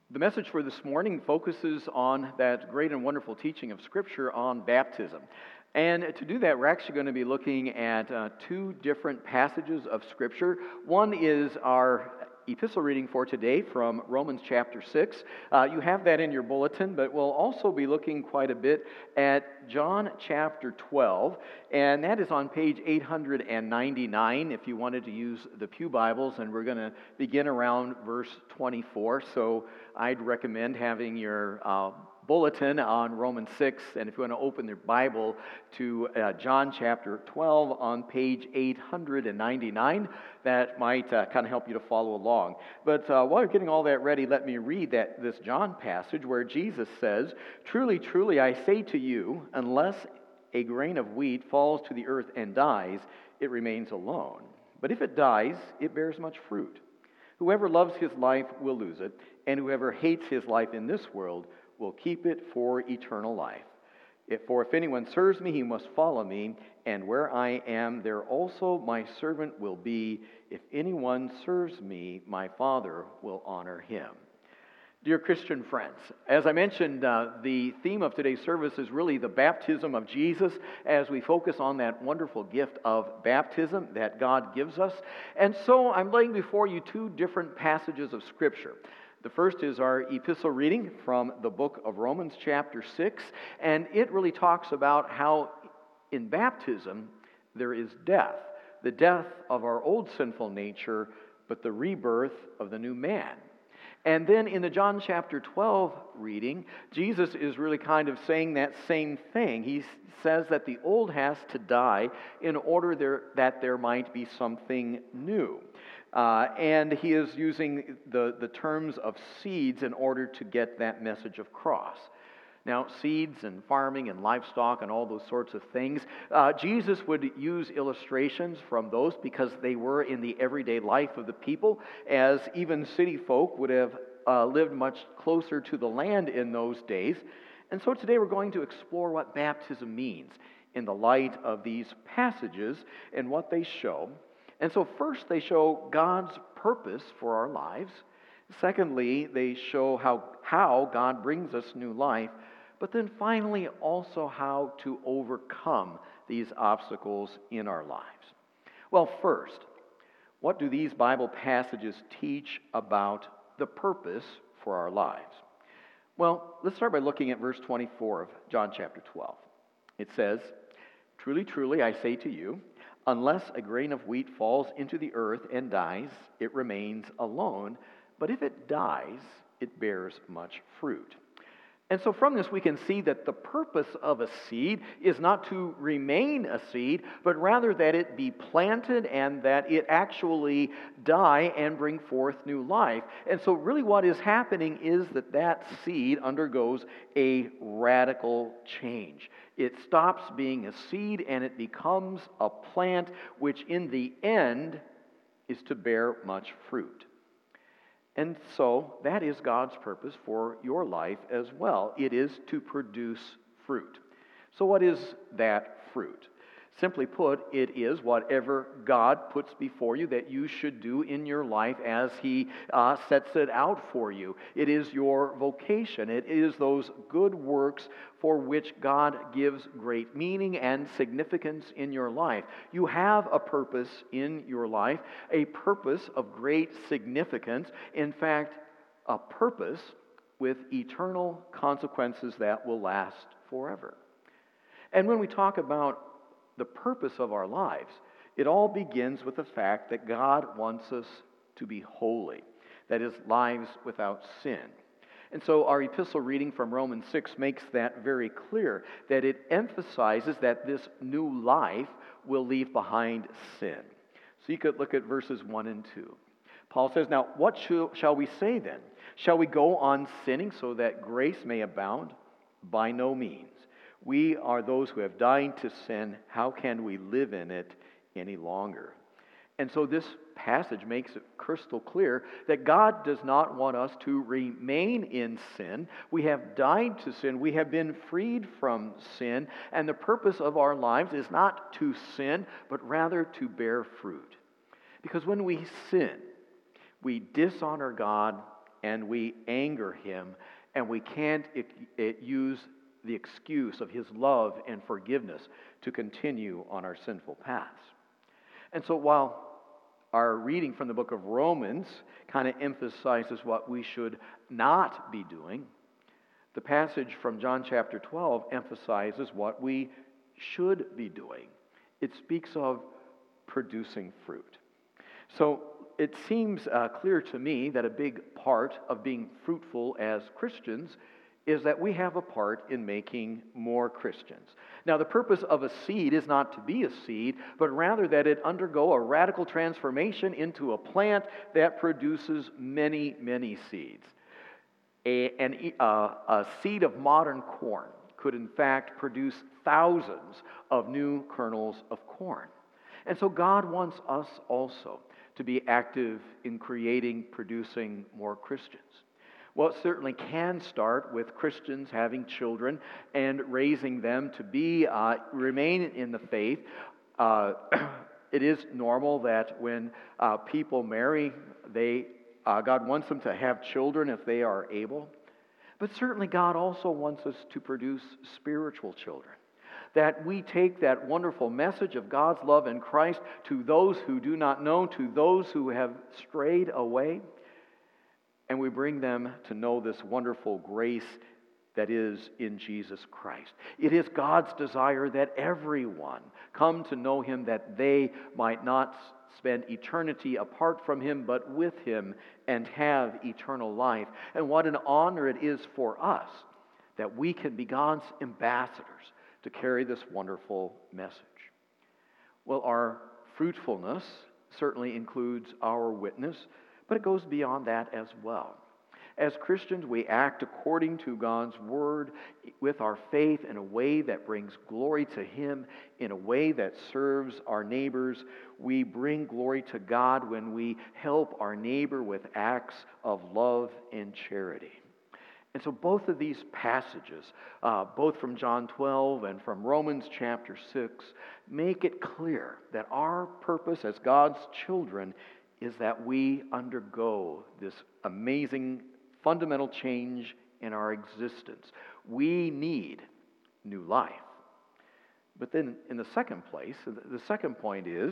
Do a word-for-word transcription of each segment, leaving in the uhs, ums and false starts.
The message for this morning focuses on that great and wonderful teaching of Scripture on baptism. And to do that, we're actually going to be looking at uh, two different passages of Scripture. One is our epistle reading for today from Romans chapter six. Uh, you have that in your bulletin, but we'll also be looking quite a bit at John chapter twelve, and that is on page eight hundred ninety-nine if you wanted to use the Pew Bibles, and we're going to begin around verse twenty-four, so I'd recommend having your uh, bulletin on Romans six, and if you want to open your Bible to uh, John chapter twelve on page eight hundred ninety-nine, that might uh, kind of help you to follow along. But uh, while you're getting all that ready, let me read that this John passage where Jesus says, "Truly, truly, I say to you, unless a grain of wheat falls to the earth and dies, it remains alone. But if it dies, it bears much fruit. Whoever loves his life will lose it, and whoever hates his life in this world will keep it for eternal life. If, for if anyone serves me, he must follow me, and where I am, there also my servant will be. If anyone serves me, my Father will honor him." Dear Christian friends, as I mentioned, uh, the theme of today's service is really the baptism of Jesus as we focus on that wonderful gift of baptism that God gives us. And so I'm laying before you two different passages of Scripture. The first is our epistle reading from the book of Romans chapter six, and it really talks about how in baptism there is death, the death of our old sinful nature, but the rebirth of the new man. And then in the John chapter twelve reading, Jesus is really kind of saying that same thing. He says that the old has to die in order there, that there might be something new. Uh, and he is using the, the terms of seeds in order to get that message across. Now, seeds and farming and livestock and all those sorts of things, uh, Jesus would use illustrations from those because they were in the everyday life of the people, as even city folk would have uh, lived much closer to the land in those days. And so today we're going to explore what baptism means in the light of these passages and what they show. And so first they show God's purpose for our lives. Secondly, they show how, how God brings us new life. But then finally also how to overcome these obstacles in our lives. Well, first, what do these Bible passages teach about the purpose for our lives? Well, let's start by looking at verse twenty-four of John chapter twelve. It says, "Truly, truly, I say to you, unless a grain of wheat falls into the earth and dies, it remains alone. But if it dies, it bears much fruit." And so from this we can see that the purpose of a seed is not to remain a seed, but rather that it be planted and that it actually die and bring forth new life. And so really what is happening is that that seed undergoes a radical change. It stops being a seed and it becomes a plant, which in the end is to bear much fruit. And so that is God's purpose for your life as well. It is to produce fruit. So what is that fruit? Simply put, it is whatever God puts before you that you should do in your life as He uh, sets it out for you. It is your vocation. It is those good works for which God gives great meaning and significance in your life. You have a purpose in your life, a purpose of great significance. In fact, a purpose with eternal consequences that will last forever. And when we talk about the purpose of our lives, it all begins with the fact that God wants us to be holy, that is, lives without sin. And so our epistle reading from Romans six makes that very clear, that it emphasizes that this new life will leave behind sin. So you could look at verses one and two. Paul says, "Now what shall we say then? Shall we go on sinning so that grace may abound? By no means. We are those who have died to sin. How can we live in it any longer?" And so this passage makes it crystal clear that God does not want us to remain in sin. We have died to sin. We have been freed from sin. And the purpose of our lives is not to sin, but rather to bear fruit. Because when we sin, we dishonor God and we anger Him, and we can't it, it use the excuse of His love and forgiveness to continue on our sinful paths. And so while our reading from the book of Romans kind of emphasizes what we should not be doing, the passage from John chapter twelve emphasizes what we should be doing. It speaks of producing fruit. So it seems uh, clear to me that a big part of being fruitful as Christians is that we have a part in making more Christians. Now, the purpose of a seed is not to be a seed, but rather that it undergo a radical transformation into a plant that produces many, many seeds. A, an, uh, a seed of modern corn could in fact produce thousands of new kernels of corn. And so God wants us also to be active in creating, producing more Christians. Well, it certainly can start with Christians having children and raising them to be, uh, remain in the faith. Uh, it is normal that when uh, people marry, they uh, God wants them to have children if they are able. But certainly God also wants us to produce spiritual children. That we take that wonderful message of God's love in Christ to those who do not know, to those who have strayed away, and we bring them to know this wonderful grace that is in Jesus Christ. It is God's desire that everyone come to know Him, that they might not spend eternity apart from Him, but with Him and have eternal life. And what an honor it is for us that we can be God's ambassadors to carry this wonderful message. Well, our fruitfulness certainly includes our witness, but it goes beyond that as well. As Christians, we act according to God's Word with our faith in a way that brings glory to Him, in a way that serves our neighbors. We bring glory to God when we help our neighbor with acts of love and charity. And so both of these passages, uh, both from John twelve and from Romans chapter six, make it clear that our purpose as God's children is that we undergo this amazing fundamental change in our existence. We need new life. But then in the second place, the second point is,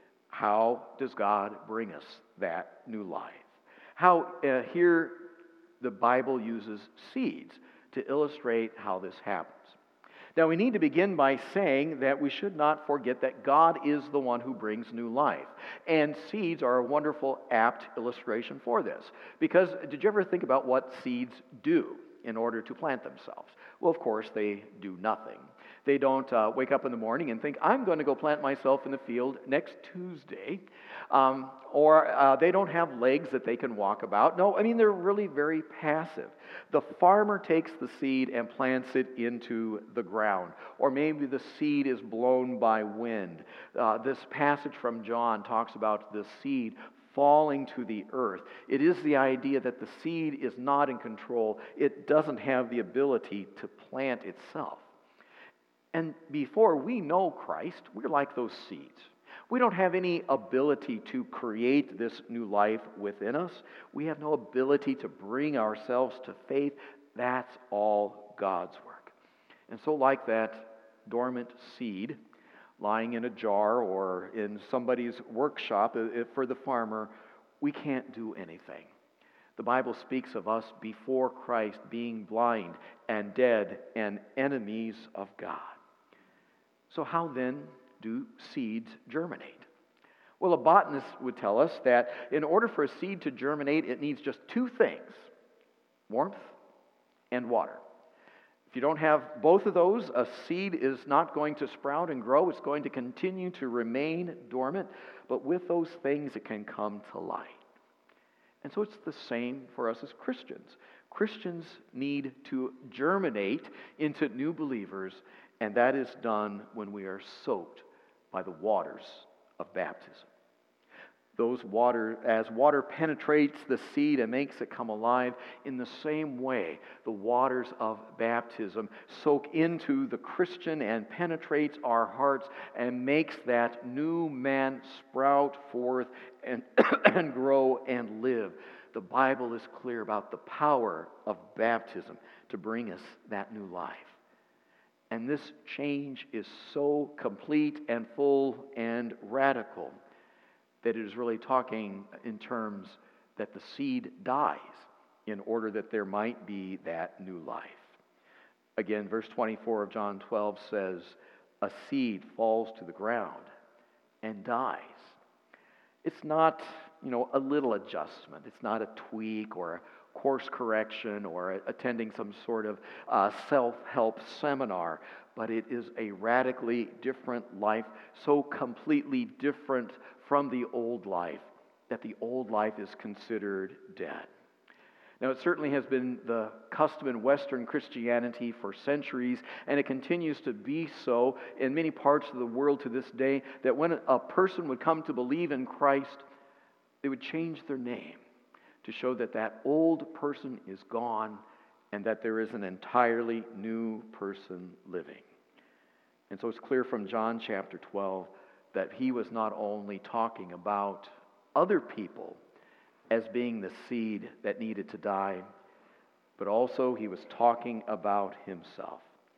how does God bring us that new life? How uh, here the Bible uses seeds to illustrate how this happens. Now, we need to begin by saying that we should not forget that God is the one who brings new life. And seeds are a wonderful, apt illustration for this. Because did you ever think about what seeds do in order to plant themselves? Well, of course, they do nothing. They don't uh, wake up in the morning and think, I'm going to go plant myself in the field next Tuesday. Um, or uh, they don't have legs that they can walk about. No, I mean, they're really very passive. The farmer takes the seed and plants it into the ground. Or maybe the seed is blown by wind. Uh, this passage from John talks about the seed falling to the earth. It is the idea that the seed is not in control. It doesn't have the ability to plant itself. And before we know Christ, we're like those seeds. We don't have any ability to create this new life within us. We have no ability to bring ourselves to faith. That's all God's work. And so like that dormant seed lying in a jar or in somebody's workshop for the farmer, we can't do anything. The Bible speaks of us before Christ being blind and dead and enemies of God. So how then do seeds germinate? Well, a botanist would tell us that in order for a seed to germinate, it needs just two things: warmth and water. If you don't have both of those, a seed is not going to sprout and grow. It's going to continue to remain dormant. But with those things, it can come to light. And so it's the same for us as Christians. Christians need to germinate into new believers, and that is done when we are soaked by the waters of baptism. Those water, as water penetrates the seed and makes it come alive, in the same way, the waters of baptism soak into the Christian and penetrates our hearts and makes that new man sprout forth and, and grow and live. the Bible is clear about the power of baptism to bring us that new life. And this change is so complete and full and radical that it is really talking in terms that the seed dies in order that there might be that new life. Again, verse twenty-four of John twelve says, a seed falls to the ground and dies. It's not, you know, a little adjustment. It's not a tweak or a course correction or attending some sort of uh, self-help seminar, but it is a radically different life, so completely different from the old life that the old life is considered dead. Now, it certainly has been the custom in Western Christianity for centuries, and it continues to be so in many parts of the world to this day, that when a person would come to believe in Christ, they would change their name to show that that old person is gone and that there is an entirely new person living. And so it's clear from John chapter twelve that he was not only talking about other people as being the seed that needed to die, but also he was talking about himself.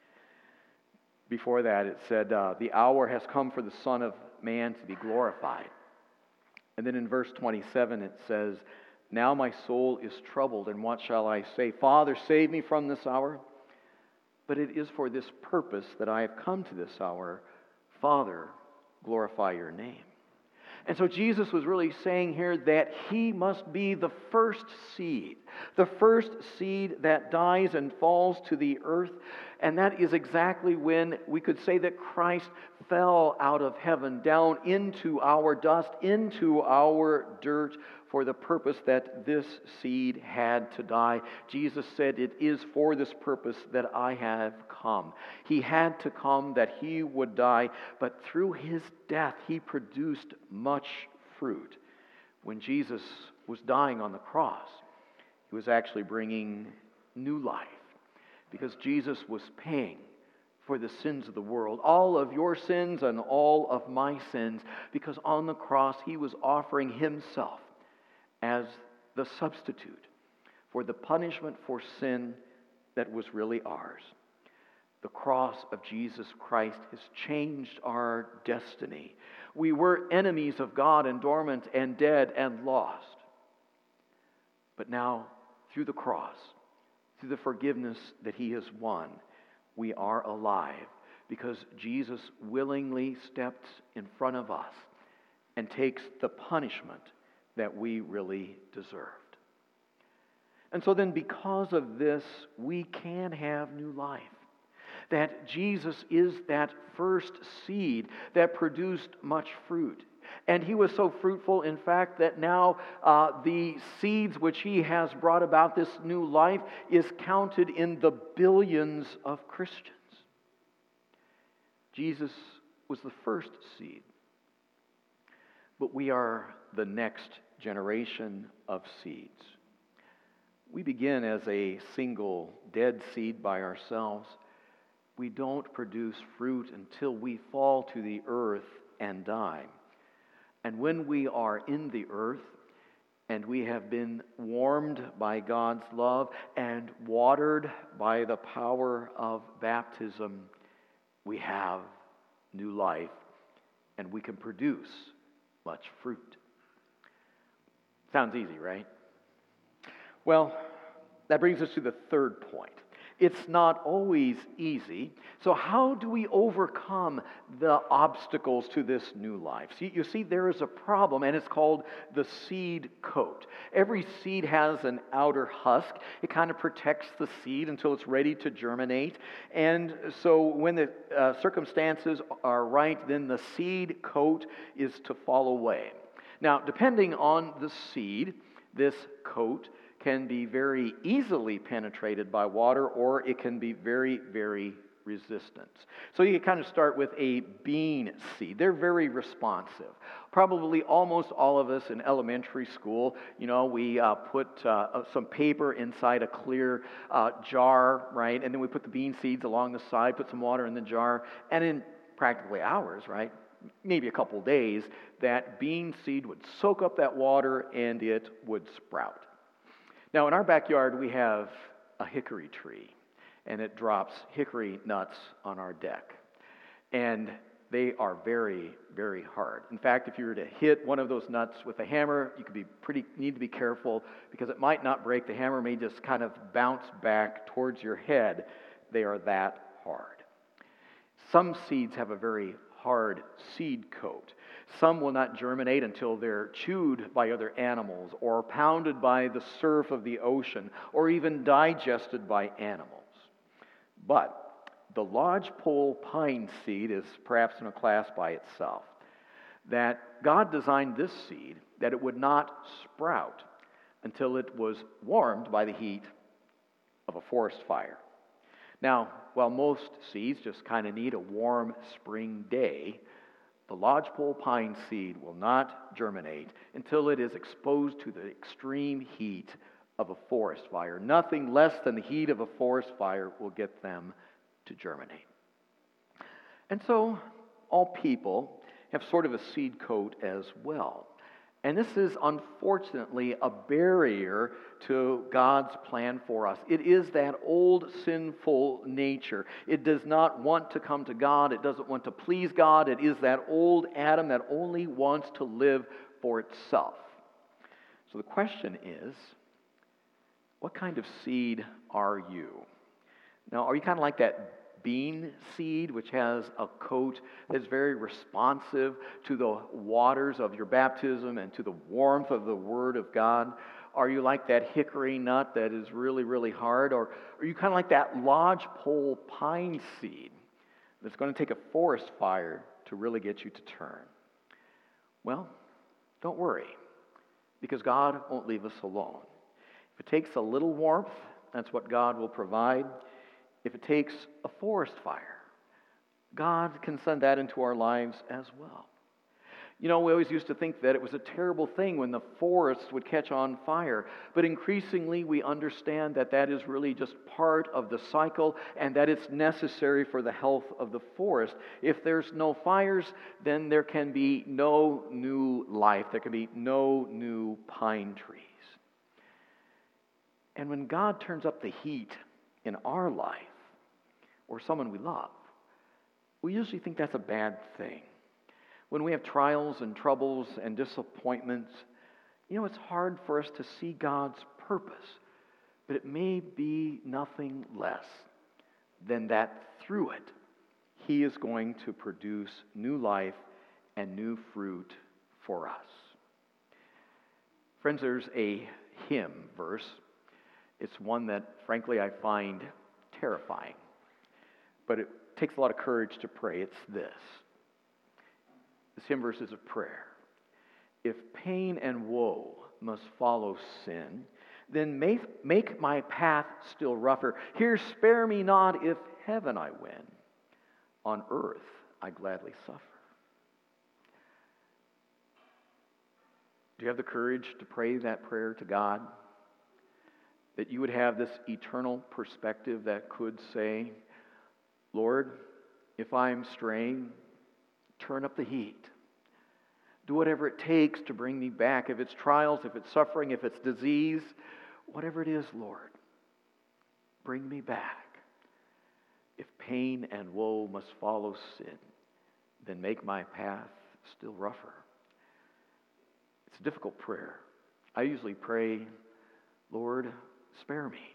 Before that it said, uh, the hour has come for the Son of Man to be glorified. And then in verse twenty-seven it says, now my soul is troubled, and what shall I say? Father, save me from this hour. But it is for this purpose that I have come to this hour. Father, glorify your name. And so Jesus was really saying here that he must be the first seed, the first seed that dies and falls to the earth. And that is exactly when we could say that Christ fell out of heaven down into our dust, into our dirt, for the purpose that this seed had to die. Jesus said, it is for this purpose that I have come. He had to come that he would die, but through his death he produced much fruit. When Jesus was dying on the cross, he was actually bringing new life, because Jesus was paying for the sins of the world, all of your sins and all of my sins, because on the cross he was offering himself as the substitute for the punishment for sin that was really ours. The cross of Jesus Christ has changed our destiny. We were enemies of God and dormant and dead and lost. But now, through the cross, through the forgiveness that he has won, we are alive, because Jesus willingly steps in front of us and takes the punishment that we really deserved. And so then, because of this, we can have new life. That Jesus is that first seed that produced much fruit. And he was so fruitful, in fact, that now uh, the seeds which he has brought about this new life is counted in the billions of Christians. Jesus was the first seed. But we are the next generation of seeds. We begin as a single dead seed by ourselves. We don't produce fruit until we fall to the earth and die. And when we are in the earth and we have been warmed by God's love and watered by the power of baptism, we have new life and we can produce much fruit. Sounds easy, right? Well, that brings us to the third point. It's not always easy. So how do we overcome the obstacles to this new life? See, you see, there is a problem, and it's called the seed coat. Every seed has an outer husk. It kind of protects the seed until it's ready to germinate. And so when the uh, circumstances are right, then the seed coat is to fall away. Now, depending on the seed, this coat can be very easily penetrated by water, or it can be very, very resistant. So you kind of start with a bean seed. They're very responsive. Probably almost all of us in elementary school, you know, we uh, put uh, some paper inside a clear uh, jar, right? And then we put the bean seeds along the side, put some water in the jar, and in practically hours, right? Maybe a couple days, that bean seed would soak up that water and it would sprout. Now, in our backyard, we have a hickory tree, and it drops hickory nuts on our deck. And they are very, very hard. In fact, if you were to hit one of those nuts with a hammer, you could be pretty need to be careful because it might not break. The hammer may just kind of bounce back towards your head. They are that hard. Some seeds have a very hard seed coat. Some will not germinate until they're chewed by other animals or pounded by the surf of the ocean or even digested by animals. But the lodgepole pine seed is perhaps in a class by itself. That God designed this seed that it would not sprout until it was warmed by the heat of a forest fire. Now, while most seeds just kind of need a warm spring day, the lodgepole pine seed will not germinate until it is exposed to the extreme heat of a forest fire. Nothing less than the heat of a forest fire will get them to germinate. And so, all people have sort of a seed coat as well. And this is unfortunately a barrier to God's plan for us. It is that old sinful nature. It does not want to come to God. It doesn't want to please God. It is that old Adam that only wants to live for itself. So the question is, what kind of seed are you? Now, are you kind of like that bean seed, which has a coat that's very responsive to the waters of your baptism and to the warmth of the Word of God? Are you like that hickory nut that is really, really hard? Or are you kind of like that lodgepole pine seed that's going to take a forest fire to really get you to turn? Well, don't worry, because God won't leave us alone. If it takes a little warmth, that's what God will provide. If it takes a forest fire, God can send that into our lives as well. You know, we always used to think that it was a terrible thing when the forests would catch on fire, but increasingly we understand that that is really just part of the cycle and that it's necessary for the health of the forest. If there's no fires, then there can be no new life. There can be no new pine trees. And when God turns up the heat in our life, or someone we love, we usually think that's a bad thing. When we have trials and troubles and disappointments, you know, it's hard for us to see God's purpose, but it may be nothing less than that through it, He is going to produce new life and new fruit for us. Friends, there's a hymn verse. It's one that, frankly, I find terrifying. But it takes a lot of courage to pray. It's this. This hymn verse is a prayer. If pain and woe must follow sin, then make, make my path still rougher. Here spare me not if heaven I win. On earth I gladly suffer. Do you have the courage to pray that prayer to God? That you would have this eternal perspective that could say, Lord, if I'm straying, turn up the heat. Do whatever it takes to bring me back. If it's trials, if it's suffering, if it's disease, whatever it is, Lord, bring me back. If pain and woe must follow sin, then make my path still rougher. It's a difficult prayer. I usually pray, Lord, spare me.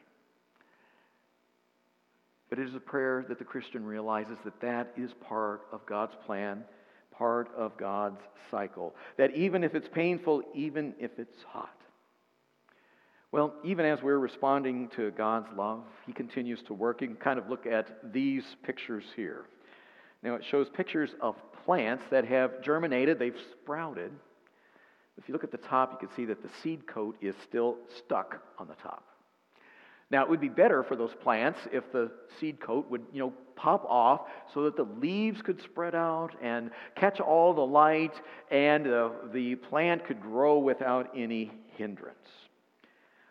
But it is a prayer that the Christian realizes that that is part of God's plan, part of God's cycle. That even if it's painful, even if it's hot. Well, even as we're responding to God's love, He continues to work. You can kind of look at these pictures here. Now, it shows pictures of plants that have germinated, they've sprouted. If you look at the top, you can see that the seed coat is still stuck on the top. Now, it would be better for those plants if the seed coat would, you know, pop off so that the leaves could spread out and catch all the light and uh, the plant could grow without any hindrance.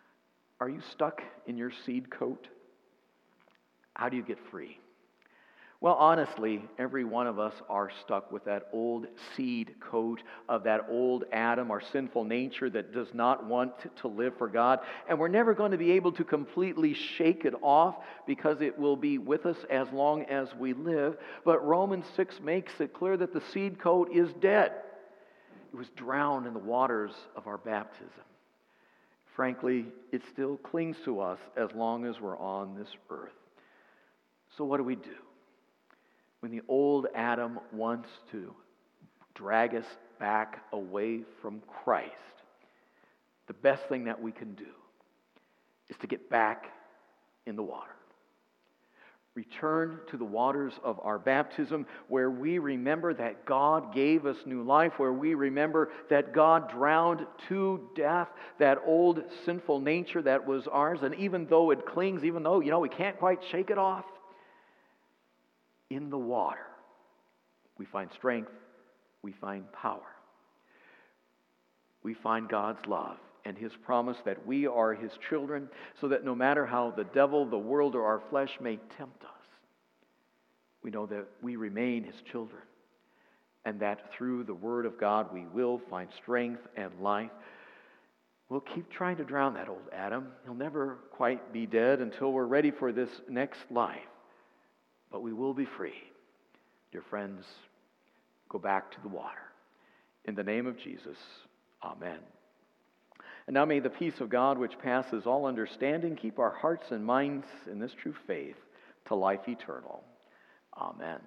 Are you stuck in your seed coat? How do you get free? Well, honestly, every one of us are stuck with that old seed coat of that old Adam, our sinful nature that does not want to live for God. And we're never going to be able to completely shake it off because it will be with us as long as we live. But Romans six makes it clear that the seed coat is dead. It was drowned in the waters of our baptism. Frankly, it still clings to us as long as we're on this earth. So what do we do? When the old Adam wants to drag us back away from Christ, the best thing that we can do is to get back in the water. Return to the waters of our baptism where we remember that God gave us new life, where we remember that God drowned to death that old sinful nature that was ours. And even though it clings, even though, you know, we can't quite shake it off, in the water, we find strength, we find power. We find God's love and His promise that we are His children, so that no matter how the devil, the world, or our flesh may tempt us, we know that we remain His children, and that through the Word of God we will find strength and life. We'll keep trying to drown that old Adam. He'll never quite be dead until we're ready for this next life. But we will be free. Dear friends, go back to the water. In the name of Jesus, amen. And now may the peace of God, which passes all understanding, keep our hearts and minds in this true faith to life eternal. Amen.